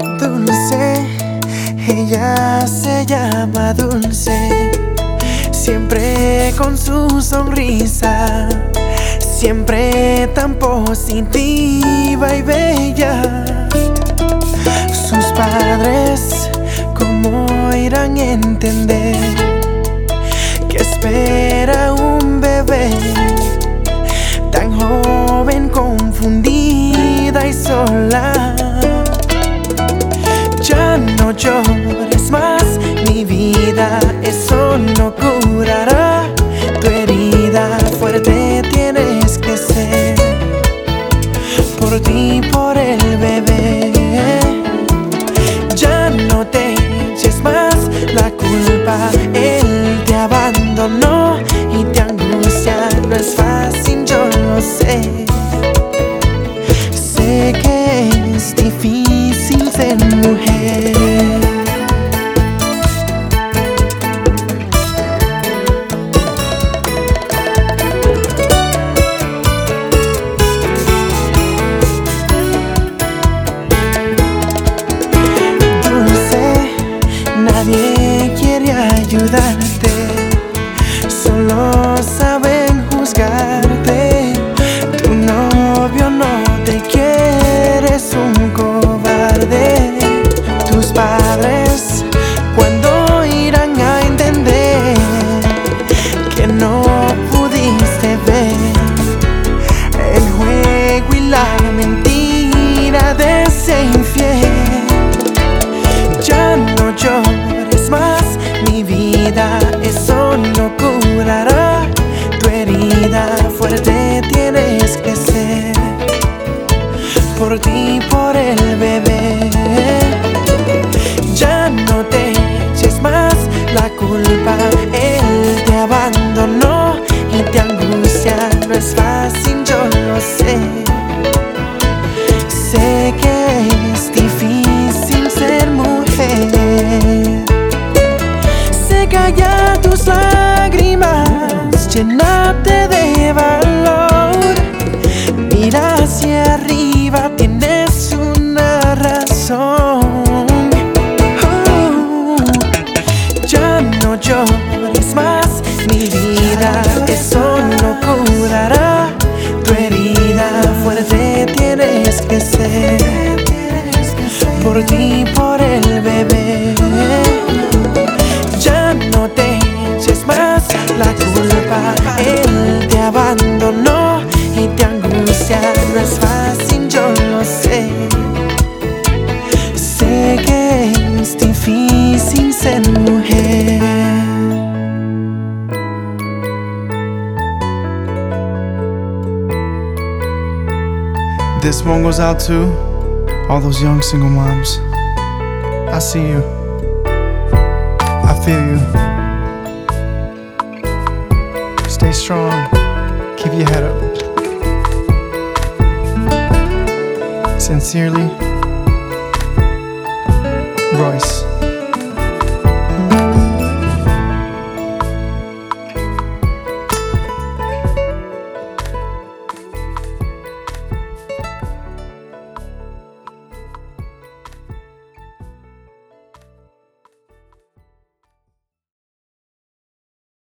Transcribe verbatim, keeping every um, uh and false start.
Dulce, ella se llama Dulce, siempre con su sonrisa, siempre tan positiva y bella. Sus padres, ¿cómo irán a entender que espera un bebé tan joven, confundida y sola? Ya no llores más, mi vida, eso no curará tu herida. Fuerte tienes que ser, por ti, por el bebé. Ya no te eches más la culpa, él te abandonó y te angustia. No es fácil, yo lo sé. Sé que es difícil ser mujer. Nadie quiere ayudarte, solo saben juzgarte. Tu novio no te quiere, es un cobarde. Tus padres, ¿cuándo irán a entender que no pudiste ver el juego y la mentira de ese infiel? Ya no llores más, mi vida, eso no curará tu herida. Fuerte tienes que ser, por ti, por el bebé. Ya no te eches más la culpa, él te abandonó y te angustia. No es fácil, yo lo sé. Sé que es difícil ser mujer. Seca ya tus lágrimas, llénate de valor. Mira hacia arriba, tienes una razón. Oh, ya no llores más, mi vida, eso no curará tu herida. Fuerte tienes que ser, por ti, por el bebé. Ya no te eches más la culpa, él te abandonó y te angustia. No es fácil, yo lo sé. Sé que es difícil ser mujer. This one goes out to all those young single moms. I see you. I feel you. Stay strong. Keep your head up. Sincerely, Royce.